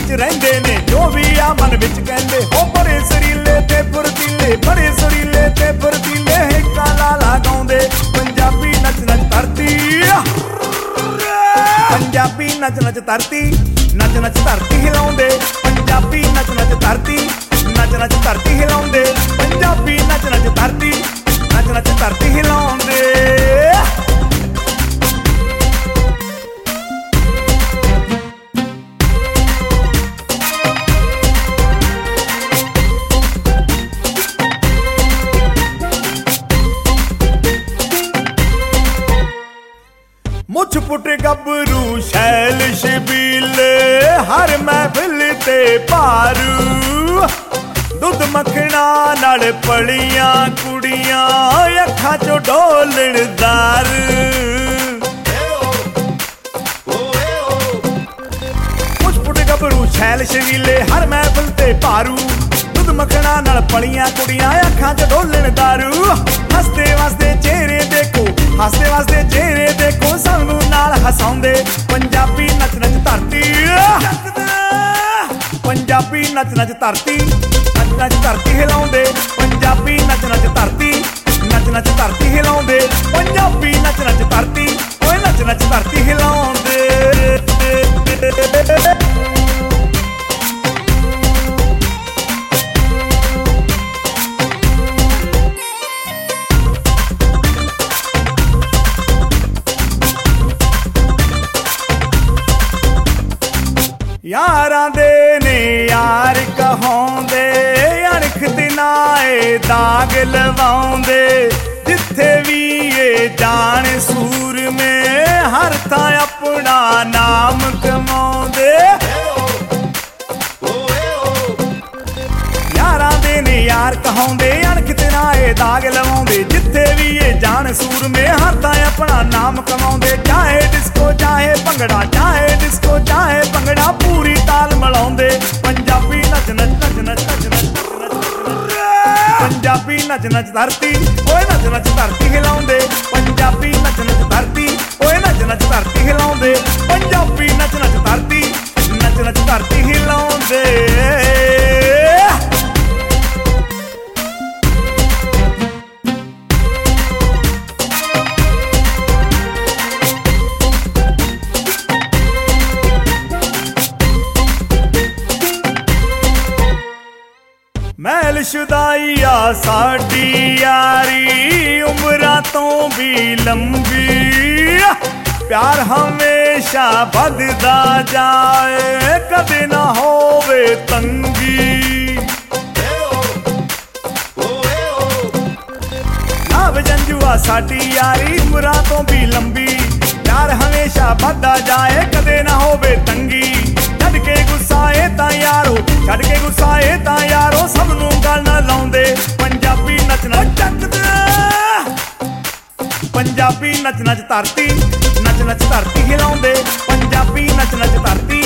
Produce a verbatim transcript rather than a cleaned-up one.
च रहिंदे ने जो भी आ मन विच कहंदे हो बड़े सुरीले ते फुर्तीले बड़े सुरीले ते फुर्तीले हिक्का लाला गाउंदे पंजाबी नच नच धरती पंजाबी नच नच धरती नच नच धरती हिलाउंदे पंजाबी नच नच धरती नच नच धरती हिलाउंदे पंजाबी नच नच धरती नच नच धरती हिलाउंदे मुछ पुट गबरू शैल शबीले हर महफिल ते पारू दुध मखना नाल पलियां कुड़ियां अखां चो डोलण दारू मुछ पुट गबरू शैल शबीले हर महफिल ते पारू दुध मखना नाल पलियां कुड़ियां अखां चो डोलण दारू हसते वसदे चेहरे देखो हसते वसदे चेहरे देखो सानू नाल हसाउंदे पंजाबी नच नच धरती पंजाबी नच नच धरती नच नच धरती हिलाउंदे पंजाबी नच नच धरती नच नच धरती हिलाउंदे पंजाबी नच नच धरती ओए नच नच धरती हिलाउंदे यारां दे ने यार कहाउंदे अणख ते नाए दाग लवाउंदे जिथे भी ये जान सूर में हर थां अपना नाम कमाउंदे यारां दे ने यार कहाउंदे अणख ते नाए दाग लवाउंदे जिथे भी ये जान सूर में हर थां अपना नाम कमाउंदे चाहे डिस्को चाहे भंगड़ा चाहे डिस्को चाहे भंगड़ा पूरी ताल मिलाउंदे पंजाबी नच नच नच नच नच नच पंजाबी नच नच धरती ओए नच नच धरती हिलाउंदे पंजाबी नच नच धरती ओए नच नच धरती हिलाउंदे पंजाबी नच नच धरती नच नच धरती हिलाउंदे महल शुदाइया साडी यारी उम्रां तो भी लंबी प्यार हमेशा बददा जाए कदे ना होवे तंगी नाव जंजुआ साडी यारी उम्रां तो भी लंबी प्यार हमेशा बददा जाए कदे ना होवे तंगी छड़ के गुस्साए तां यारो छड़ के गुस्साए तां यारो सब नूं गल ना लाउंदे पंजाबी नच नच पंजाबी नच नच धरती नच नच धरती हिलाउंदे पंजाबी नच नच धरती